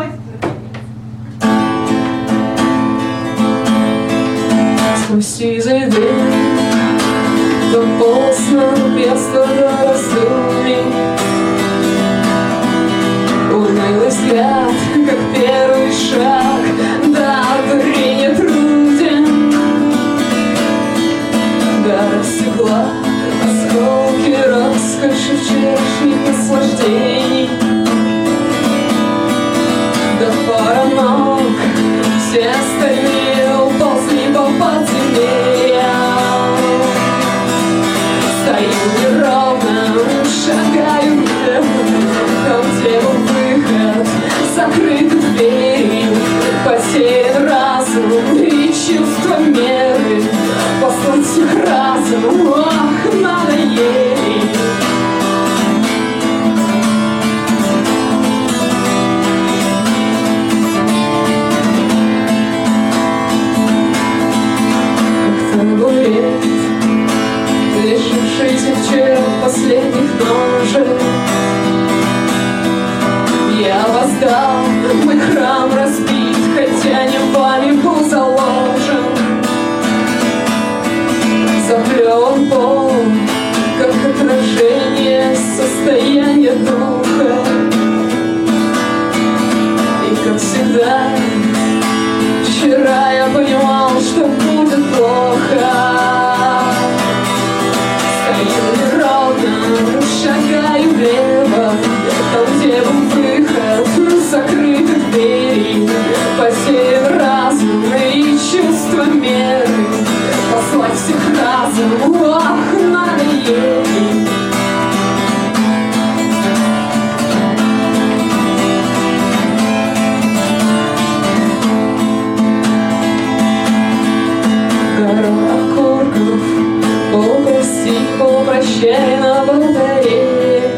Сквозь сизый дым дополз на место до раздумий. Унылый взгляд, как первый шаг, да, не труден. Да, рассекла осколки роскоши вчерашних наслаждений. Да пара ног, все остальные уползли по подземельям. Стою неровно, шагаю там, где был выход, закрыты двери, потерян разум и чувство меры. Послать всех разум, ох, надоели. Лишившийся вчера последних ножек, я воздал, мой храм разбит, хотя не вами был заложен. Заплеван пол, как отражение состояния духа. И как всегда, вчера я понимал, что будет плохо. Шагаю влево, там, где был выход, закрытых дверей, потерян разум и чувство меры. Послать всех разум, ох, надоели. Гора окурков, полпрости, полпрощай на батарее.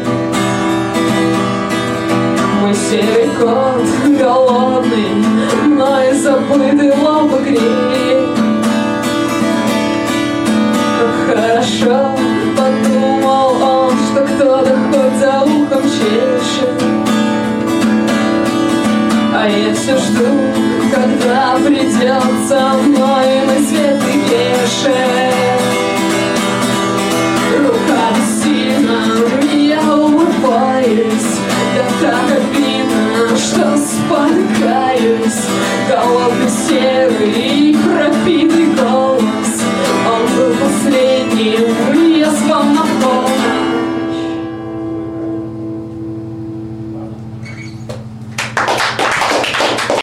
Мой серый кот голодный, но и забытый лоб греет. Как хорошо, подумал он, что кто-то хоть за ухом чешет. А я все жду, когда придется мной мой светлый грешек. Рука бессильна, я улыбаюсь, да так обидно, что спотыкаюсь. Голодный серый